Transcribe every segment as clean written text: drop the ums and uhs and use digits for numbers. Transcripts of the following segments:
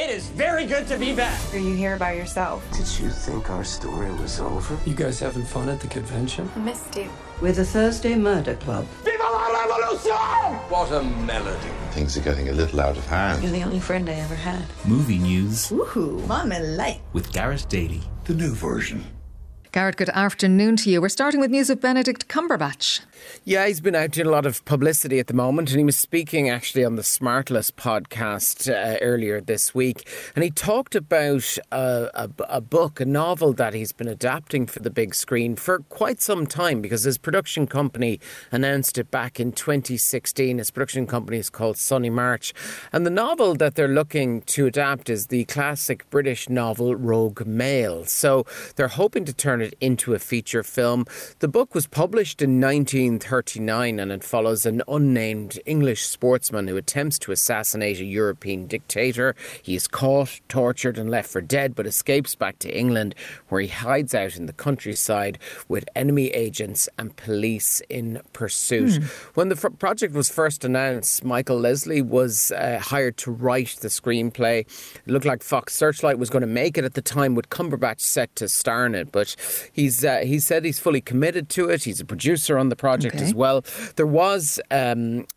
It is very good to be back. Are you here by yourself? Did you think our story was over? You guys having fun at the convention? I missed you. We're the Thursday Murder Club. Viva la revolution! What a melody. Things are getting a little out of hand. You're the only friend I ever had. Movie news. Woohoo, I'm in light. With Gareth Daly. The new version. Garrett, good afternoon to you. We're starting with news of Benedict Cumberbatch. Yeah, he's been out doing a lot of publicity at the moment, and he was speaking actually on the Smartless podcast earlier this week, and he talked about a book, a novel that he's been adapting for the big screen for quite some time, because his production company announced it back in 2016. His production company is called Sunny March, and the novel that they're looking to adapt is the classic British novel Rogue Male. So they're hoping to turn it into a feature film. The book was published in 1939 and it follows an unnamed English sportsman who attempts to assassinate a European dictator. He is caught, tortured and left for dead, but escapes back to England, where he hides out in the countryside with enemy agents and police in pursuit. When the project was first announced, Michael Leslie was hired to write the screenplay. It looked like Fox Searchlight was going to make it at the time, with Cumberbatch set to star in it, but he said he's fully committed to it. He's a producer on the project as well. There was a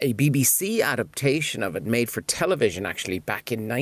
BBC adaptation of it made for television actually back in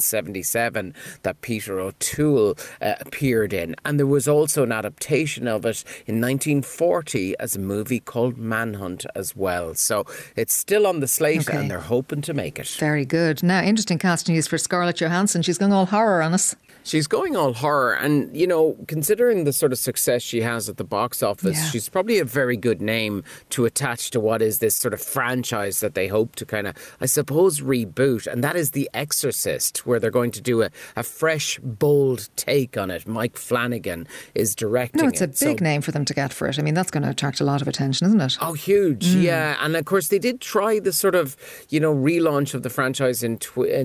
1977 that Peter O'Toole appeared in, and there was also an adaptation of it in 1940 as a movie called Manhunt as well. So it's still on the slate and they're hoping to make it. Very good. Now, interesting casting news for Scarlett Johansson. She's going all horror on us. She's going all horror, and, you know, considering the sort of success she has at the box office, she's probably a very good name to attach to what is this sort of franchise that they hope to kind of, I suppose, reboot, and that is The Exorcist, where they're going to do a fresh, bold take on it. Mike Flanagan is directing it. No, it's a big name for them to get for it. I mean, that's going to attract a lot of attention, isn't it? Oh, huge, yeah. And of course, they did try the sort of, you know, relaunch of the franchise in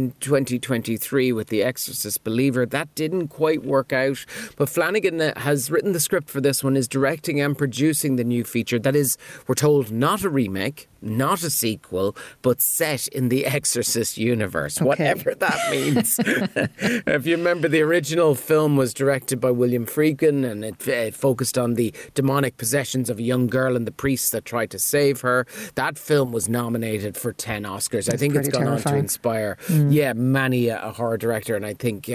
2023 with The Exorcist Believer. That didn't quite work out, but Flanagan has written the script for this one, is directing and producing the new feature that is, we're told, not a remake, not a sequel, but set in the Exorcist universe, whatever that means. If you remember, the original film was directed by William Friedkin, and it focused on the demonic possessions of a young girl and the priests that tried to save her. That film was nominated for 10 Oscars. I think it's gone on to inspire many a horror director, and I think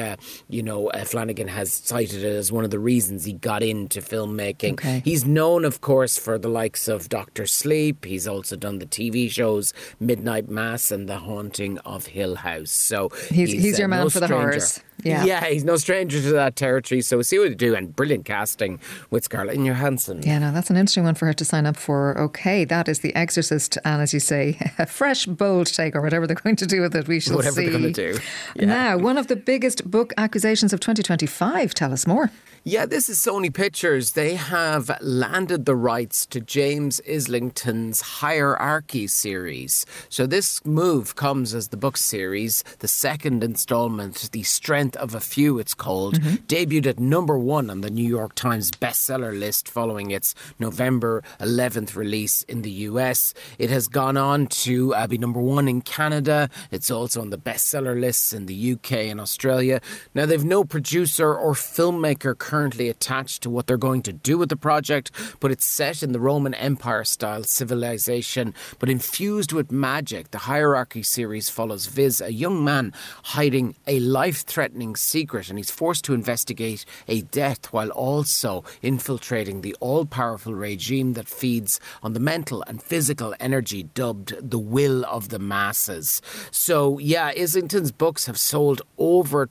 Flanagan has cited it as one of the reasons he got into filmmaking. He's known, of course, for the likes of Dr. Sleep. He's also done the TV shows Midnight Mass and The Haunting of Hill House. So he's your man for the horrors. Yeah, he's no stranger to that territory. So we'll see what they do. And brilliant casting with Scarlett Johansson. Yeah, no, that's an interesting one for her to sign up for. Okay, that is The Exorcist. And as you say, a fresh, bold take, or whatever they're going to do with it, we shall see. Whatever they're going to do. Yeah. Now, one of the biggest book acquisitions of 2025. Tell us more. Yeah, this is Sony Pictures. They have landed the rights to James Islington's Hierarchy series. So this move comes as the book series, the second installment, The Strength of a Few it's called, debuted at #1 on the New York Times bestseller list following its November 11th release in the US. It has gone on to be #1 in Canada. It's also on the bestseller lists in the UK and Australia. Now, they've no producer or filmmaker currently attached to what they're going to do with the project, but it's set in the Roman Empire style civilization, but infused with magic. The Hierarchy series follows Viz, a young man hiding a life-threatening secret, and he's forced to investigate a death while also infiltrating the all-powerful regime that feeds on the mental and physical energy dubbed the will of the masses. So yeah, Islington's books have sold over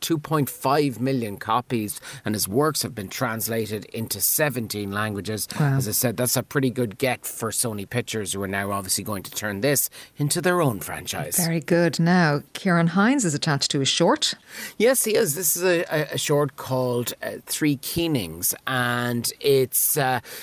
2.5 million copies, and his works have been translated into 17 languages. Wow. As I said, that's a pretty good get for Sony Pictures, who are now obviously going to turn this into their own franchise. Very good. Now, Ciarán Hinds is attached to a short. Yes, he is. This is a short called Three Keenings, and it's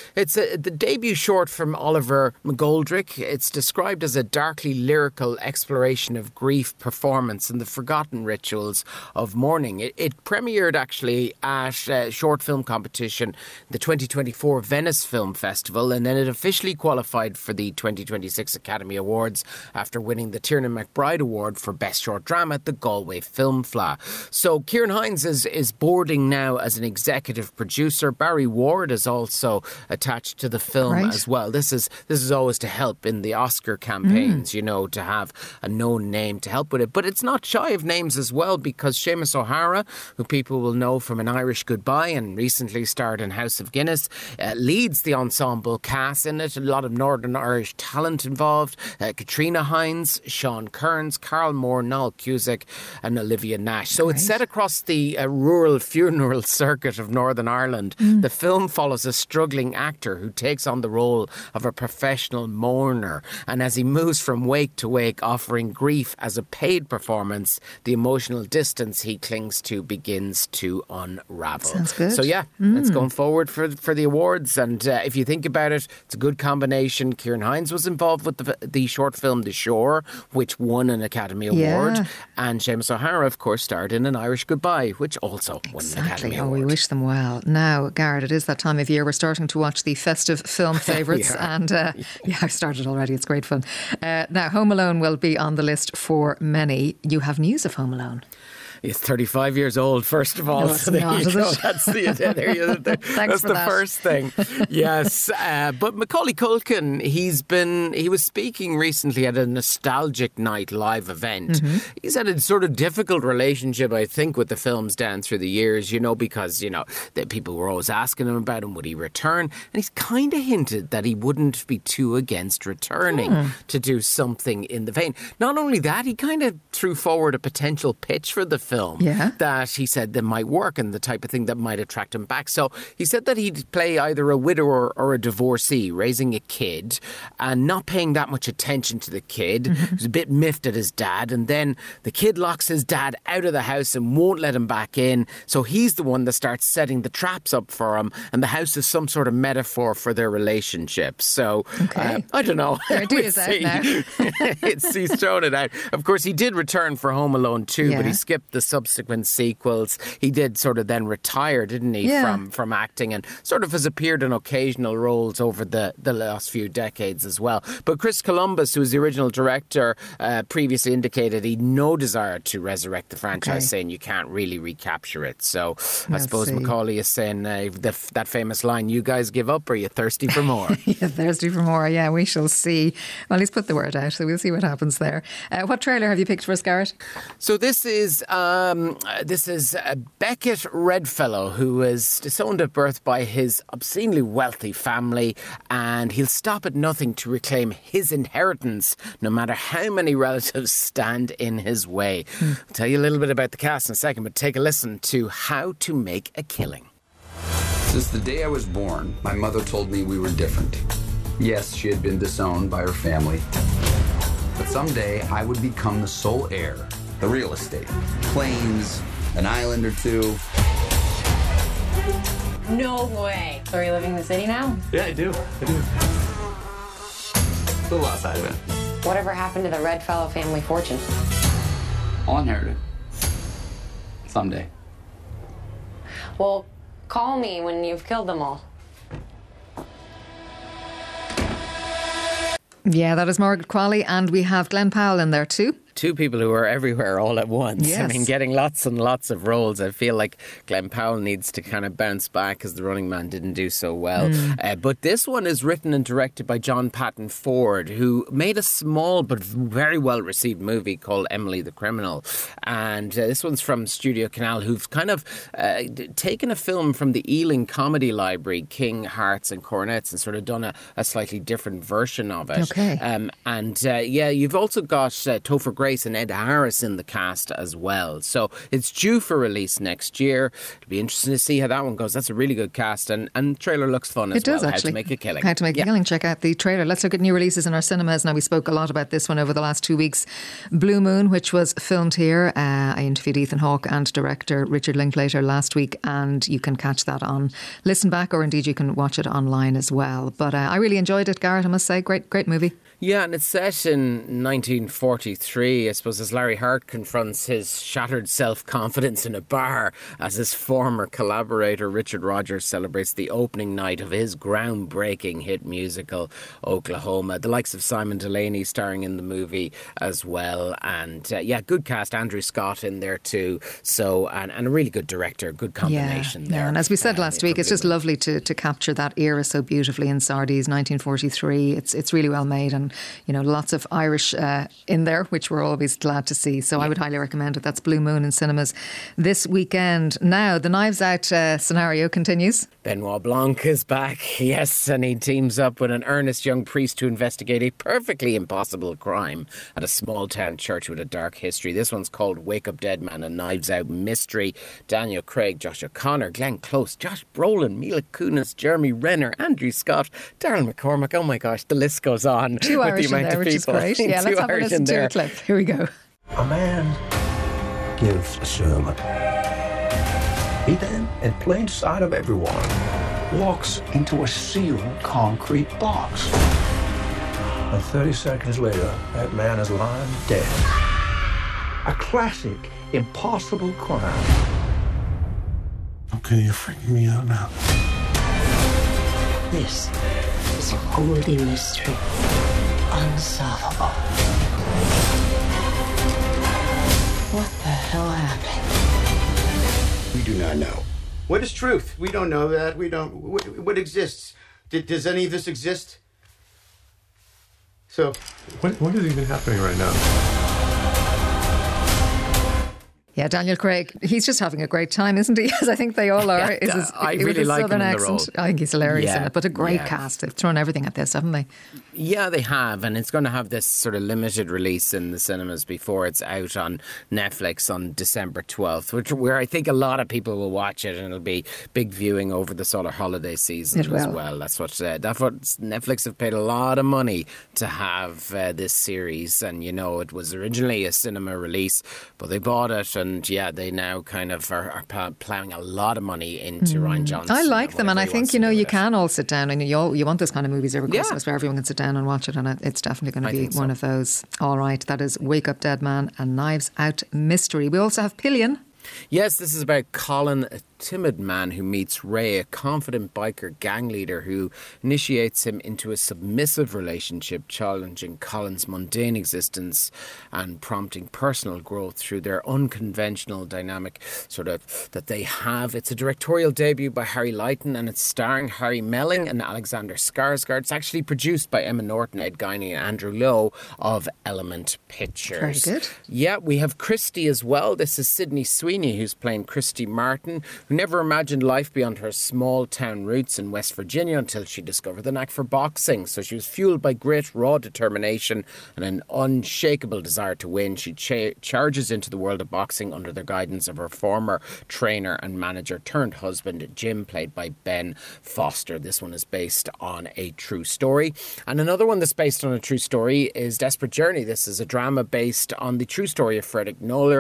the debut short from Oliver McGoldrick. It's described as a darkly lyrical exploration of grief, performance, and the forgotten rituals of mourning. It premiered actually at Short short film competition, the 2024 Venice Film Festival, and then it officially qualified for the 2026 Academy Awards after winning the Tiernan McBride Award for Best Short Drama at the Galway Film Fleadh. So Ciarán Hinds is boarding now as an executive producer. Barry Ward is also attached to the film as well. This is always to help in the Oscar campaigns, you know, to have a known name to help with it. But it's not shy of names as well, because Seamus O'Hara, who people will know from An Irish Goodbye and recently starred in House of Guinness, leads the ensemble cast in it. A lot of Northern Irish talent involved. Katrina Hinds, Sean Kearns, Carl Moore, Noel Cusack and Olivia Nash. So it's set across the rural funeral circuit of Northern Ireland. The film follows a struggling actor who takes on the role of a professional mourner. And as he moves from wake to wake, offering grief as a paid performance, the emotional distance he clings to begins to unravel. Sounds good. So yeah, it's going forward for the awards. And if you think about it, it's a good combination. Ciarán Hinds was involved with the short film The Shore, which won an Academy Award. And Seamus O'Hara, of course, starred in An Irish Goodbye, which also won an Academy Award. We wish them well. Now, Garrett, it is that time of year. We're starting to watch the festive film favourites. And I've started already. It's great fun. Now, Home Alone will be on the list for many. You have news of Home Alone. He's 35 years old, first of all. No, so there not, you go. it? That's that's the first thing. Yes. But Macaulay Culkin, he was speaking recently at a Nostalgic Night live event. He's had a sort of difficult relationship, I think, with the films down through the years, you know, because, you know, the people were always asking him about him, would he return? And he's kind of hinted that he wouldn't be too against returning to do something in the vein. Not only that, he kind of threw forward a potential pitch for the film that he said that might work and the type of thing that might attract him back. So he said that he'd play either a widower or a divorcee raising a kid and not paying that much attention to the kid. He's a bit miffed at his dad, and then the kid locks his dad out of the house and won't let him back in. So he's the one that starts setting the traps up for him, and the house is some sort of metaphor for their relationship. So I don't know. Your idea's out now. He's thrown it out. Of course, he did return for Home Alone 2, but he skipped the subsequent sequels. He did sort of then retire, didn't he, from acting, and sort of has appeared in occasional roles over the last few decades as well. But Chris Columbus, who was the original director, previously indicated he had no desire to resurrect the franchise, saying you can't really recapture it. So I suppose Macaulay is saying that famous line, you guys give up, or are you thirsty for more? Thirsty for more, we shall see. Well, he's put the word out, so we'll see what happens there. What trailer have you picked for us, Garrett? So this is Beckett Redfellow, who is disowned at birth by his obscenely wealthy family, and he'll stop at nothing to reclaim his inheritance, no matter how many relatives stand in his way. I'll tell you a little bit about the cast in a second, but take a listen to How to Make a Killing. Since the day I was born, my mother told me we were different. Yes, she had been disowned by her family, but someday I would become the sole heir. The real estate, planes, an island or two. No way. So are you living in the city now? Yeah, I do. A little outside of it. Whatever happened to the Redfellow family fortune? I'll inherit it. Someday. Well, call me when you've killed them all. Yeah, that is Margaret Qualley, and we have Glenn Powell in there too. Two people who are everywhere all at once. Yes. I mean, getting lots and lots of roles. I feel like Glenn Powell needs to kind of bounce back because The Running Man didn't do so well. But this one is written and directed by John Patton Ford, who made a small but very well received movie called Emily the Criminal. And this one's from Studio Canal, who've kind of taken a film from the Ealing Comedy Library, King, Hearts and Coronets, and sort of done a slightly different version of it. Okay. You've also got Topher Grace and Ed Harris in the cast as well. So it's due for release next year. It'll be interesting to see how that one goes. That's a really good cast, and the trailer looks fun as well. It does, actually. How to Make a Killing. How to Make a Killing. Check out the trailer. Let's look at new releases in our cinemas. Now, we spoke a lot about this one over the last 2 weeks. Blue Moon, which was filmed here. I interviewed Ethan Hawke and director Richard Linklater last week, and you can catch that on Listen Back, or indeed you can watch it online as well. But I really enjoyed it, Garrett, I must say. Great movie. Yeah, and it's set in 1943, I suppose, as Larry Hart confronts his shattered self-confidence in a bar as his former collaborator Richard Rodgers celebrates the opening night of his groundbreaking hit musical Oklahoma. The likes of Simon Delaney starring in the movie as well. And good cast, Andrew Scott in there too. So, and a really good director, good combination there. Yeah, and as we said last week, it's just lovely to capture that era so beautifully in Sardi's 1943. It's really well made, and lots of Irish in there, which we're always glad to see. So I would highly recommend it. That's Blue Moon in cinemas this weekend. Now, the Knives Out scenario continues. Benoit Blanc is back, yes, and he teams up with an earnest young priest to investigate a perfectly impossible crime at a small town church with a dark history. This one's called Wake Up Dead Man, a Knives Out mystery. Daniel Craig, Josh O'Connor, Glenn Close, Josh Brolin, Mila Kunis, Jeremy Renner, Andrew Scott, Darryl McCormack. Oh my gosh, the list goes on. Two with Irish the in amount there, of which is people. great. Yeah, let's have a listen to a clip. Here we go. A man gives a sermon. He then, in plain sight of everyone, walks into a sealed concrete box. And 30 seconds later, that man is lying dead. A classic, impossible crime. Okay, you're freaking me out now. This is a holy mystery, unsolvable. What the hell happened? We do not know. What is truth? We don't know that. We don't. What exists? Does any of this exist? So, What is even happening right now? Yeah, Daniel Craig, he's just having a great time, isn't he? As I think they all are. I really like him in the role. I think he's hilarious in it, but a great cast. They've thrown everything at this, haven't they? Yeah, they have, and it's going to have this sort of limited release in the cinemas before it's out on Netflix on December 12th, where I think a lot of people will watch it, and it'll be big viewing over the sort of holiday season as well. That's what Netflix have paid a lot of money to have this series, and it was originally a cinema release, but they bought it, and they now kind of are ploughing a lot of money into Rian Johnson. I like them, and I think you can all sit down, and you want those kind of movies over Christmas where everyone can sit down and watch it, and it's definitely going to be one of those. All right, that is Wake Up Dead Man and Knives Out mystery. We also have Pillion. Yes, this is about Colin, a timid man who meets Ray, a confident biker gang leader who initiates him into a submissive relationship, challenging Colin's mundane existence and prompting personal growth through their unconventional dynamic that they have. It's a directorial debut by Harry Leighton, and it's starring Harry Melling and Alexander Skarsgård. It's actually produced by Emma Norton, Ed Guiney and Andrew Lowe of Element Pictures. Very good. Yeah, we have Christy as well. This is Sydney Sweeney, who's playing Christy Martin, who never imagined life beyond her small town roots in West Virginia until she discovered the knack for boxing. So she was fueled by grit, raw determination and an unshakable desire to win. She charges into the world of boxing under the guidance of her former trainer and manager turned husband Jim, played by Ben Foster. This one is based on a true story. And another one that's based on a true story is Desperate Journey. This is a drama based on the true story of Freddie Knoller,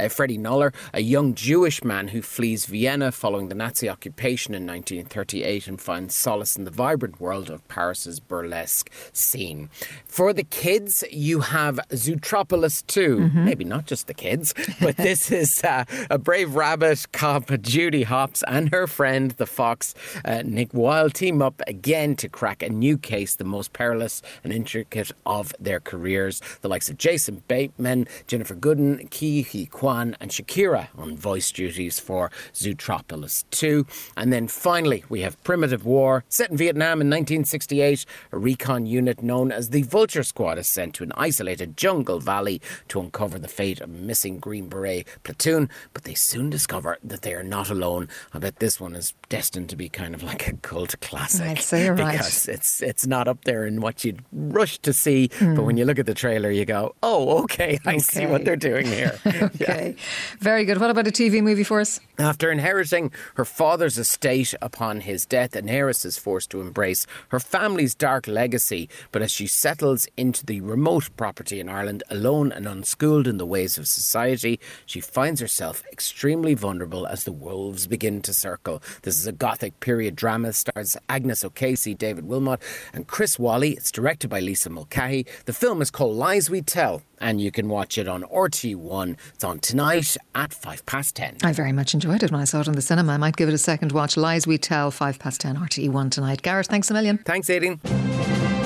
a young Jewish man who flees Vienna following the Nazi occupation in 1938 and finds solace in the vibrant world of Paris's burlesque scene. For the kids, you have Zootropolis 2. Maybe not just the kids, but this is a brave rabbit cop, Judy Hopps, and her friend, the fox, Nick Wilde, team up again to crack a new case, the most perilous and intricate of their careers. The likes of Jason Bateman, Jennifer Gooden, Ki Hee Kwan, and Shakira on voice duties for Zootropolis 2. And then finally, we have Primitive War. Set in Vietnam in 1968, a recon unit known as the Vulture Squad is sent to an isolated jungle valley to uncover the fate of a missing Green Beret platoon, but they soon discover that they are not alone. I bet this one is destined to be kind of like a cult classic. I'd say you're right. Because it's not up there in what you'd rush to see, but when you look at the trailer, you go, oh, okay, I see what they're doing here. Okay. Very good. What about a TV movie for us? After inheriting her father's estate upon his death, Daenerys is forced to embrace her family's dark legacy. But as she settles into the remote property in Ireland, alone and unschooled in the ways of society, she finds herself extremely vulnerable as the wolves begin to circle. This is a gothic period drama. It stars Agnes O'Casey, David Wilmot and Chris Wally. It's directed by Lisa Mulcahy. The film is called Lies We Tell, and you can watch it on RTÉ1. It's on tonight at 10:05. I very much enjoyed it when I saw it in the cinema. I might give it a second watch. Lies We Tell, 10:05 RTÉ1 tonight. Gareth, thanks a million. Thanks, Aideen.